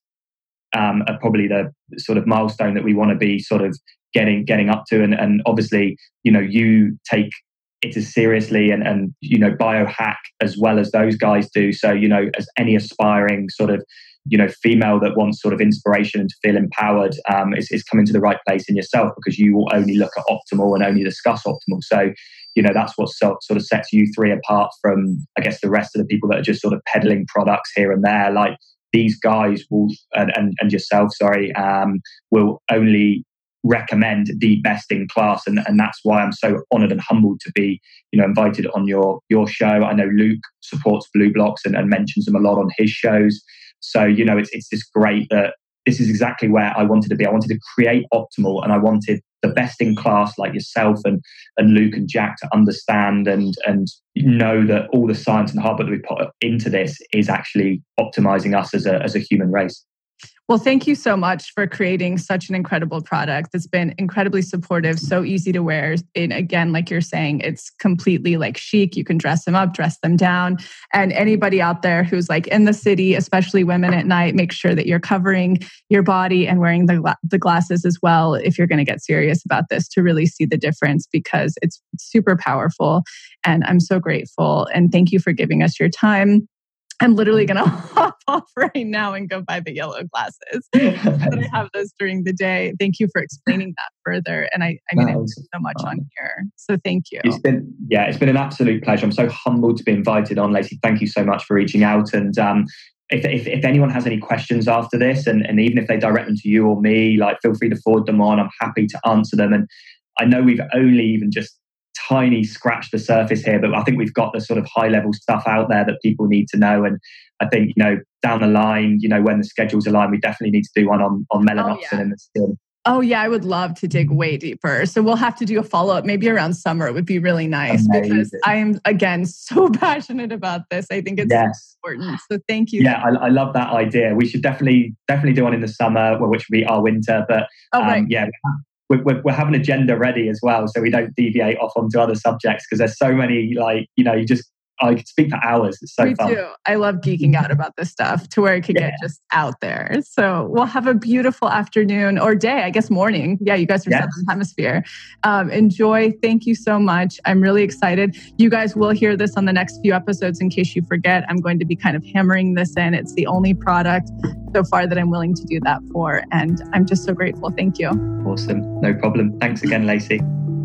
Um, are probably the sort of milestone that we want to be sort of getting getting up to, and, and obviously, you know, you take it as seriously and and you know biohack as well as those guys do. So, you know, as any aspiring sort of you know female that wants sort of inspiration and to feel empowered, um, is, is coming to the right place in yourself, because you will only look at optimal and only discuss optimal. So, you know, that's what so, sort of sets you three apart from, I guess, the rest of the people that are just sort of peddling products here and there. Like, these guys will, and, and, and yourself, sorry, um, will only recommend the best in class. And, and that's why I'm so honored and humbled to be, you know, invited on your, your show. I know Luke supports BlueBlox and, and mentions them a lot on his shows. So, you know, it's, it's just great that this is exactly where I wanted to be. I wanted to create optimal, and I wanted the best in class like yourself and, and Luke and Jack to understand and, and know that all the science and hard work that we put into this is actually optimizing us as a, as a human race. Well, thank you so much for creating such an incredible product that's been incredibly supportive, so easy to wear. And again, like you're saying, it's completely like chic. You can dress them up, dress them down. And anybody out there who's like in the city, especially women at night, make sure that you're covering your body and wearing the, gla- the glasses as well if you're going to get serious about this, to really see the difference, because it's super powerful. And I'm so grateful. And thank you for giving us your time. I'm literally going to hop off right now and go buy the yellow glasses. But I have those during the day. Thank you for explaining that further. And I, I mean, I learned so much on here. So thank you. It's been, yeah, it's been an absolute pleasure. I'm so humbled to be invited on, Lacey. Thank you so much for reaching out. And um, if, if if anyone has any questions after this, and, and even if they direct them to you or me, like, feel free to forward them on. I'm happy to answer them. And I know we've only even just tiny scratch the surface here, but I think we've got the sort of high level stuff out there that people need to know. And I think, you know, down the line, you know, when the schedules align, we definitely need to do one on, on melanopsin oh, yeah. in the skin. Oh yeah, I would love to dig way deeper. So we'll have to do a follow-up maybe around summer. It would be really nice. Amazing. Because I am, again, so passionate about this. I think it's yes. important. So thank you. Yeah, I, I love that idea. We should definitely definitely do one in the summer, which would be our winter. But oh, right. um, yeah, we we we have an agenda ready as well, so we don't deviate off onto other subjects, because there's so many, like, you know, you just, I could speak for hours. It's so Me fun. too. I love geeking out about this stuff to where it could yeah. get just out there. So we'll have a beautiful afternoon or day, I guess morning. Yeah, you guys are yes. Southern Hemisphere. Um, enjoy. Thank you so much. I'm really excited. You guys will hear this on the next few episodes. In case you forget, I'm going to be kind of hammering this in. It's the only product so far that I'm willing to do that for. And I'm just so grateful. Thank you. Awesome. No problem. Thanks again, Lacey.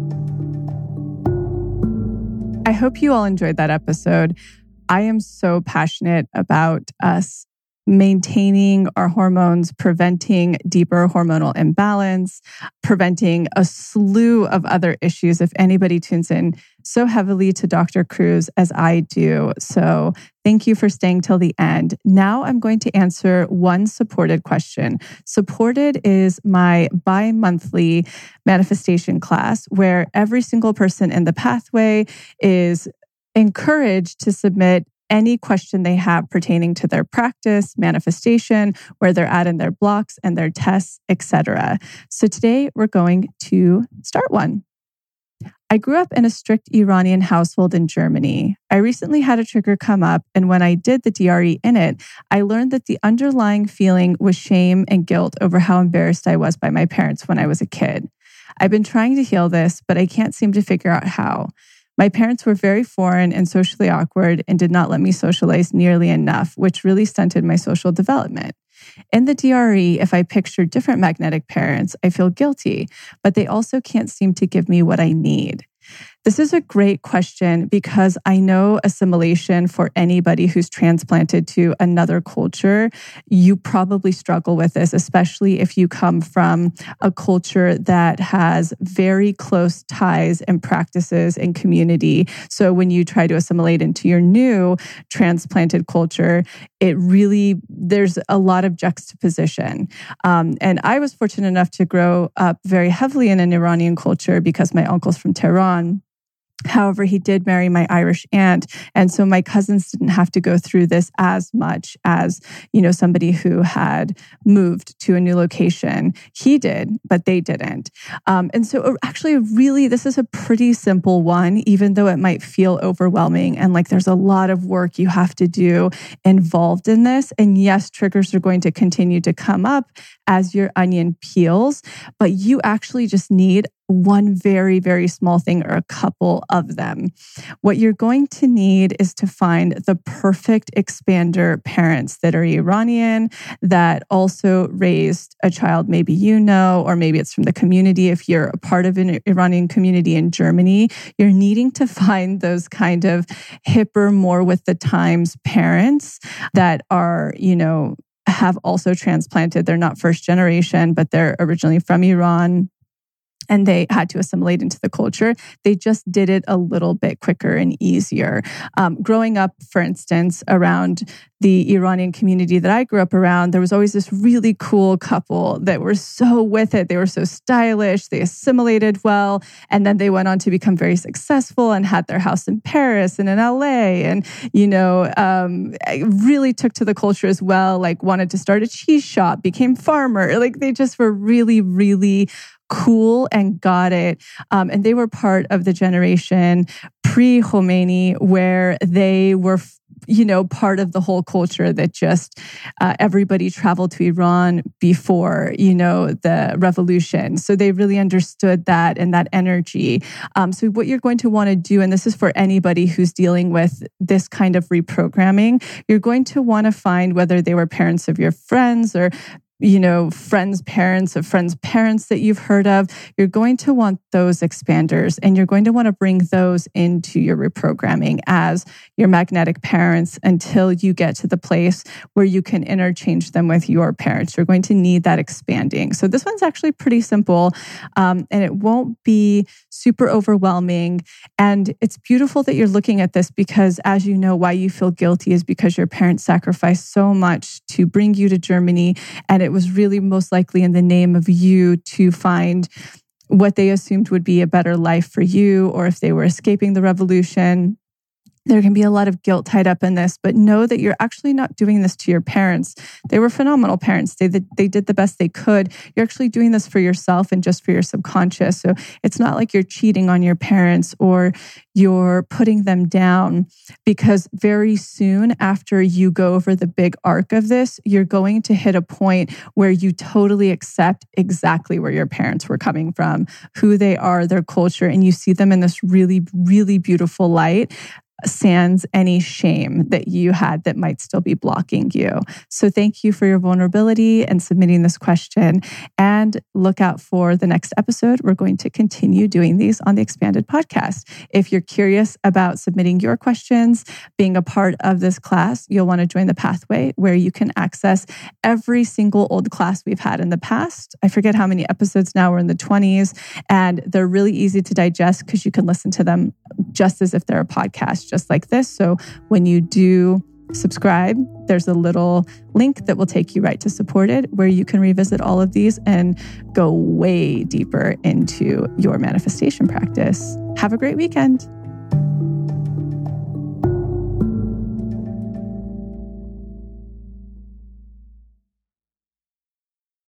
I hope you all enjoyed that episode. I am so passionate about us maintaining our hormones, preventing deeper hormonal imbalance, preventing a slew of other issues if anybody tunes in so heavily to Doctor Kruse as I do. So thank you for staying till the end. Now I'm going to answer one supported question. Supported is my bi-monthly manifestation class where every single person in the pathway is encouraged to submit any question they have pertaining to their practice, manifestation, where they're at in their blocks and their tests, et cetera. So today we're going to start one. I grew up in a strict Iranian household in Germany. I recently had a trigger come up, and when I did the D R E in it, I learned that the underlying feeling was shame and guilt over how embarrassed I was by my parents when I was a kid. I've been trying to heal this, but I can't seem to figure out how. My parents were very foreign and socially awkward and did not let me socialize nearly enough, which really stunted my social development. In the D R E, if I picture different magnetic parents, I feel guilty, but they also can't seem to give me what I need. This is a great question because I know assimilation for anybody who's transplanted to another culture, you probably struggle with this, especially if you come from a culture that has very close ties and practices and community. So when you try to assimilate into your new transplanted culture, it really, there's a lot of juxtaposition. Um, and I was fortunate enough to grow up very heavily in an Iranian culture because my uncle's from Tehran. However, he did marry my Irish aunt. And so my cousins didn't have to go through this as much as, you know, somebody who had moved to a new location. He did, but they didn't. Um, and so actually, really, this is a pretty simple one, even though it might feel overwhelming. And like there's a lot of work you have to do involved in this. And yes, triggers are going to continue to come up as your onion peels, but you actually just need one very, very small thing or a couple of them. What you're going to need is to find the perfect expander parents that are Iranian, that also raised a child maybe you know, or maybe it's from the community. If you're a part of an Iranian community in Germany, you're needing to find those kind of hipper, more with the times parents that are, you know, have also transplanted. They're not first generation, but they're originally from Iran. And they had to assimilate into the culture. They just did it a little bit quicker and easier. Um, growing up, for instance, around the Iranian community that I grew up around, there was always this really cool couple that were so with it. They were so stylish. They assimilated well. And then they went on to become very successful and had their house in Paris and in L A. And, you know, um, really took to the culture as well, like wanted to start a cheese shop, became farmer. Like they just were really, really cool and got it. Um, and they were part of the generation pre-Khomeini where they were, you know, part of the whole culture that just uh, everybody traveled to Iran before, you know, the revolution. So they really understood that and that energy. Um, so what you're going to want to do, and this is for anybody who's dealing with this kind of reprogramming, you're going to want to find whether they were parents of your friends or you know, friends' parents of friends' parents that you've heard of, you're going to want those expanders and you're going to want to bring those into your reprogramming as your magnetic parents until you get to the place where you can interchange them with your parents. You're going to need that expanding. So this one's actually pretty simple um, and it won't be super overwhelming. And it's beautiful that you're looking at this because as you know, why you feel guilty is because your parents sacrificed so much to bring you to Germany and it It was really most likely in the name of you to find what they assumed would be a better life for you, or if they were escaping the revolution. There can be a lot of guilt tied up in this, but know that you're actually not doing this to your parents. They were phenomenal parents. They, they did the best they could. You're actually doing this for yourself and just for your subconscious. So it's not like you're cheating on your parents or you're putting them down, because very soon after you go over the big arc of this, you're going to hit a point where you totally accept exactly where your parents were coming from, who they are, their culture, and you see them in this really, really beautiful light. Sans any shame that you had that might still be blocking you. So thank you for your vulnerability and submitting this question. And look out for the next episode. We're going to continue doing these on the Expanded podcast. If you're curious about submitting your questions, being a part of this class, you'll want to join the pathway where you can access every single old class we've had in the past. I forget how many episodes now, we're in the twenties, and they're really easy to digest because you can listen to them just as if they're a podcast, just like this. So when you do subscribe, there's a little link that will take you right to Supported, where you can revisit all of these and go way deeper into your manifestation practice. Have a great weekend.